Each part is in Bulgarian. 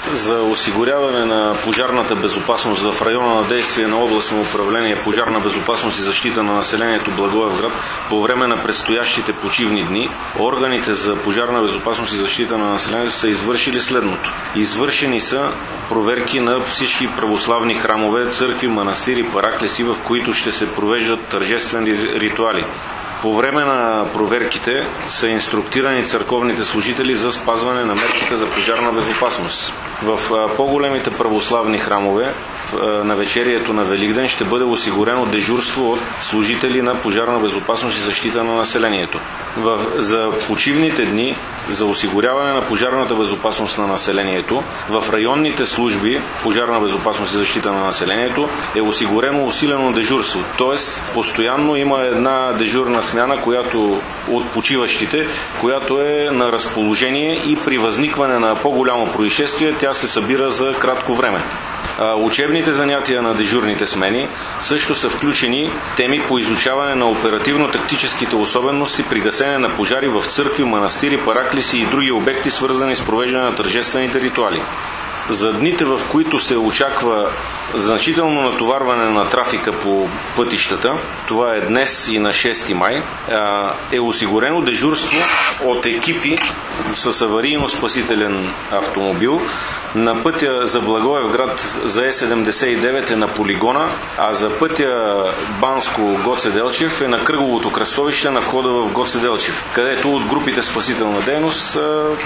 За осигуряване на пожарната безопасност в района на действие на областно управление пожарна безопасност и защита на населението Благоевград по време на предстоящите почивни дни, органите за пожарна безопасност и защита на населението са извършили следното. Извършени са проверки на всички православни храмове, църкви, манастири, параклиси, в които ще се провеждат тържествени ритуали. По време на проверките са инструктирани църковните служители за спазване на мерките за пожарна безопасност. В по-големите православни храмове на вечерието на Великден ще бъде осигурено дежурство от служители на пожарна безопасност и защита на населението. За почивните дни за осигуряване на пожарната безопасност на населението в районните служби пожарна безопасност и защита на населението е осигурено усилено дежурство. Т.е. постоянно има една дежурна смяна, която от почиващите, която е на разположение и при възникване на по-голямо происшествие тя се събира за кратко време. Учебните занятия на дежурните смени също са включени теми по изучаване на оперативно-тактическите особености при гасене на пожари в църкви, манастири, параклиси и други обекти, свързани с провеждане на тържествените ритуали. За дните, в които се очаква значително натоварване на трафика по пътищата, това е днес и на 6 май, е осигурено дежурство от екипи с аварийно-спасителен автомобил. На пътя за Благоевград за Е79 е на полигона, а за пътя Банско-Гоце Делчев е на кръговото кръстовище на входа в Гоце Делчев, където от групите спасителна дейност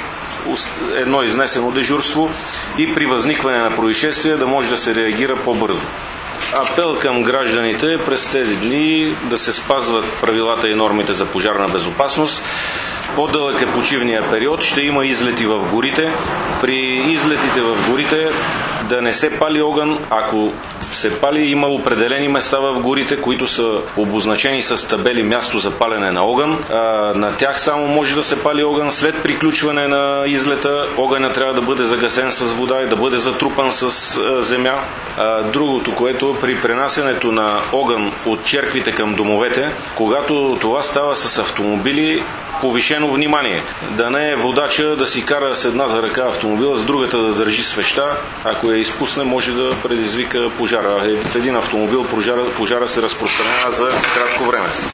едно изнесено дежурство и при възникване на происшествие да може да се реагира по-бързо. Апел към гражданите през тези дни да се спазват правилата и нормите за пожарна безопасност. По-дълъг е почивния период, ще има излети в горите. При излетите в горите да не се пали огън. Ако се пали, има определени места в горите, които са обозначени с табели място за палене на огън. На тях само може да се пали огън. След приключване на излета огънят трябва да бъде загасен с вода и да бъде затрупан с земя. Другото, което при пренасенето на огън от черквите към домовете, когато това става с автомобили, повишено внимание. Да не е водача да си кара с едната ръка автомобила, с другата да държи свеща. Ако я изпусне, може да предизвика пожара. В един автомобил пожара се разпространява за кратко време.